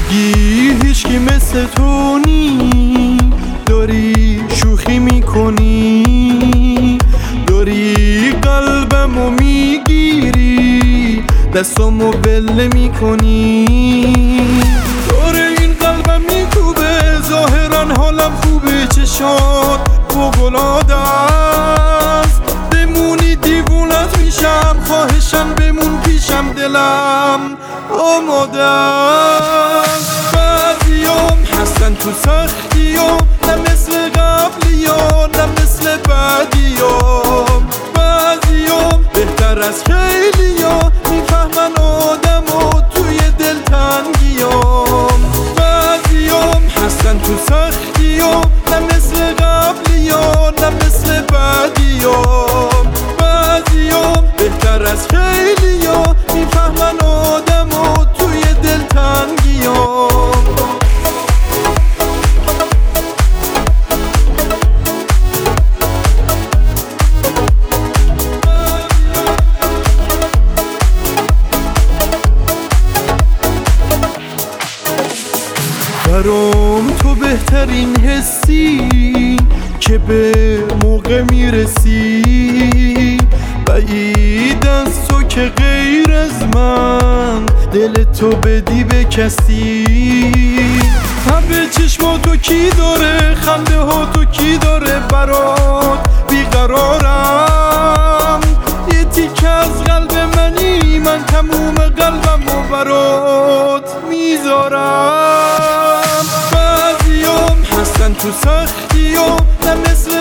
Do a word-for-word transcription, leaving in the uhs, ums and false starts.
میگی هیچکی مثل تو نی، داری شوخی میکنی، داری قلبمو میگیری، دستامو بله میکنی. داره این قلبم میکوبه، ظاهرا حالم خوبه، چشات فوق‌العاده است، بمونی دیوونت میشم، خواهشم بمون پیشم، دلم آماده است. بعضیام هستن تو سختیام، نه مثل قبلیام نه مثل بعدیام، بعضیام بهتر از خیلیام، میفهمن آدمو توی دلتنگیام. بعضیام هستن تو سختیام، نه مثل قبلیام نه مثل بعدیام، بعضیام بهتر از خیلیام، میفهمن آدمو توی دلتنگیام. برام تو بهترین حسی که به موقع میرسی، بعید از تو که غیر از من دل تو بدی به کسی. همه چشماتو کی داره، خنده ها تو کی داره، برات بیقرارم، یه تیکه از قلب منی، من تموم قلبم و برات میذارم. بعضیام هستن تو سختیام، نه مثل